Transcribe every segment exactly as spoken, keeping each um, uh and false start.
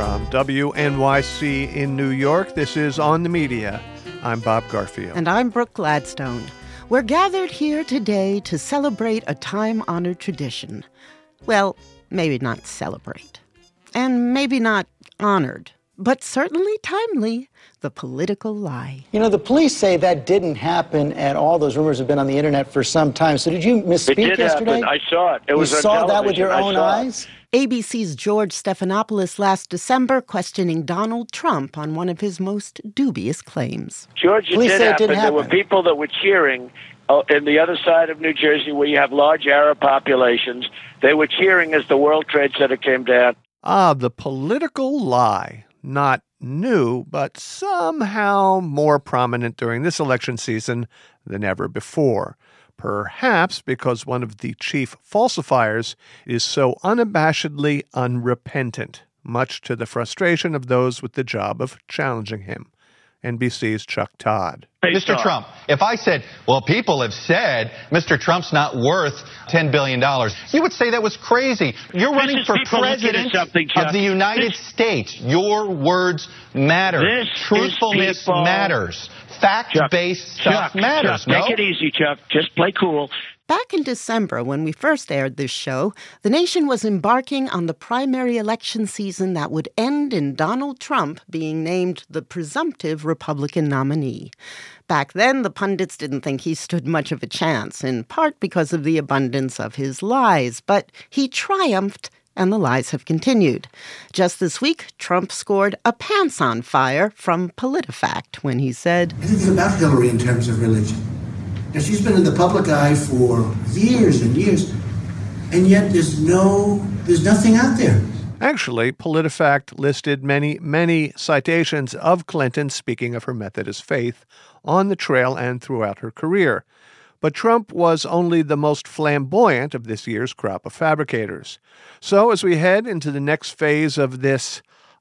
From W N Y C in New York, this is On the Media. I'm Bob Garfield. And I'm Brooke Gladstone. We're gathered here today to celebrate a time-honored tradition. Well, maybe not celebrate. And maybe not honored, but certainly timely, the political lie. You know, the police say that didn't happen at all. Those rumors have been on the internet for some time. So did you misspeak it did yesterday? Happen. I saw it. It you was on saw television. that with your I own eyes? A B C's George Stephanopoulos last December questioning Donald Trump on one of his most dubious claims. George, it Police did say it happen. didn't There were happen. people that were cheering uh, in the other side of New Jersey where you have large Arab populations. They were cheering as the World Trade Center came down. Ah, the political lie. Not new, but somehow more prominent during this election season than ever before. Perhaps because one of the chief falsifiers is so unabashedly unrepentant, much to the frustration of those with the job of challenging him. N B C's Chuck Todd. Mister Trump, if I said, well, people have said Mister Trump's not worth ten billion dollars, you would say that was crazy. You're This running is for people looking at president something, Chuck. of the United This- States. Your words matter. This is Truthfulness people- matters. Fact-based Chuck, stuff matters, Chuck, no? Take it easy, Chuck. Just play cool. Back in December, when we first aired this show, the nation was embarking on the primary election season that would end in Donald Trump being named the presumptive Republican nominee. Back then, the pundits didn't think he stood much of a chance, in part because of the abundance of his lies. But he triumphed, and the lies have continued. Just this week, Trump scored a pants on fire from PolitiFact when he said, Anything about Hillary in terms of religion. Now, she's been in the public eye for years and years, and yet there's no, there's nothing out there. Actually, PolitiFact listed many, many citations of Clinton speaking of her Methodist faith on the trail and throughout her career. But Trump was only the most flamboyant of this year's crop of fabricators. So as we head into the next phase of this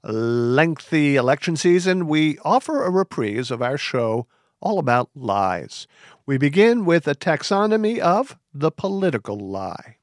lengthy election season, we offer a reprise of our show all about lies. We begin with a taxonomy of the political lie.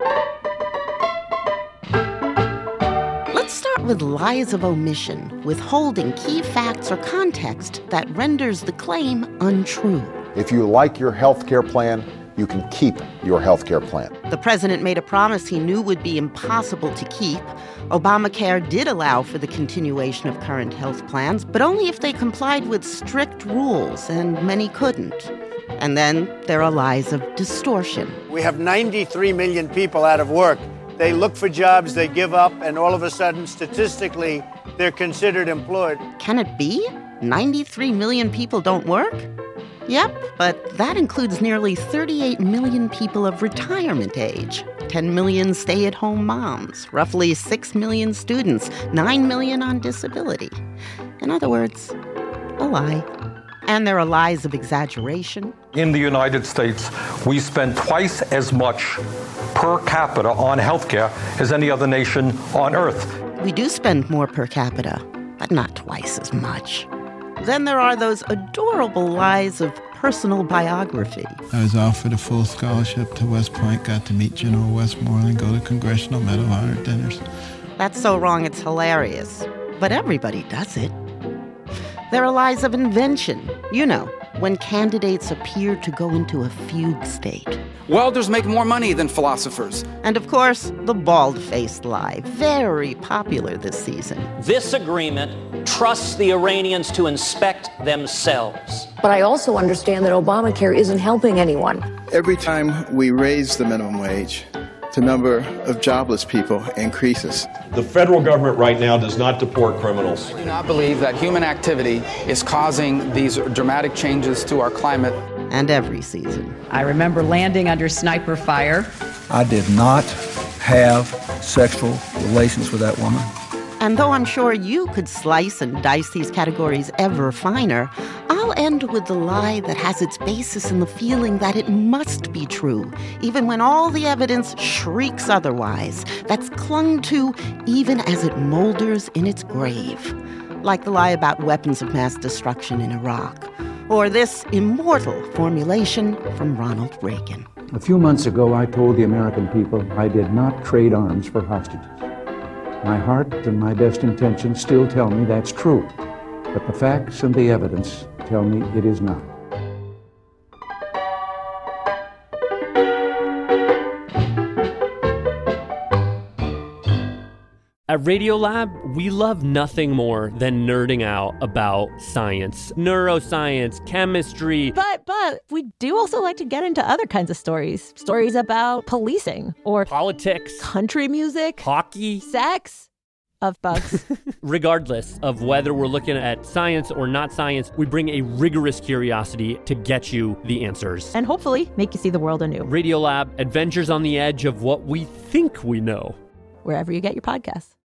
Let's start with lies of omission, withholding key facts or context that renders the claim untrue. If you like your health care plan, you can keep your health care plan. The president made a promise he knew would be impossible to keep. Obamacare did allow for the continuation of current health plans, but only if they complied with strict rules, and many couldn't. And then there are lies of distortion. We have ninety-three million people out of work. They look for jobs, they give up, and all of a sudden, statistically, they're considered employed. Can it be? ninety-three million people don't work? Yep, but that includes nearly thirty-eight million people of retirement age, ten million stay-at-home moms, roughly six million students, nine million on disability. In other words, a lie. And there are lies of exaggeration. In the United States, we spend twice as much per capita on healthcare as any other nation on earth. We do spend more per capita, but not twice as much. Then there are those adorable lies of personal biography. I was offered a full scholarship to West Point, got to meet General Westmoreland, go to Congressional Medal of Honor dinners. That's so wrong it's hilarious. But everybody does it. There are lies of invention. You know, when candidates appear to go into a fugue state. Welders make more money than philosophers. And of course, the bald-faced lie, very popular this season. This agreement trusts the Iranians to inspect themselves. But I also understand that Obamacare isn't helping anyone. Every time we raise the minimum wage, the number of jobless people increases. The federal government right now does not deport criminals. I do not believe that human activity is causing these dramatic changes to our climate. And every season. I remember landing under sniper fire. I did not have sexual relations with that woman. And though I'm sure you could slice and dice these categories ever finer, I'll end with the lie that has its basis in the feeling that it must be true, even when all the evidence shrieks otherwise, that's clung to even as it molders in its grave. Like the lie about weapons of mass destruction in Iraq, or this immortal formulation from Ronald Reagan. A few months ago, I told the American people I did not trade arms for hostages. My heart and my best intentions still tell me that's true, but the facts and the evidence tell me it is not. At Radiolab, we love nothing more than nerding out about science, neuroscience, chemistry. But, but we do also like to get into other kinds of stories. Stories about policing or politics, country music, hockey, sex, of bugs. Regardless of whether we're looking at science or not science, we bring a rigorous curiosity to get you the answers. And hopefully make you see the world anew. Radiolab, adventures on the edge of what we think we know. Wherever you get your podcasts.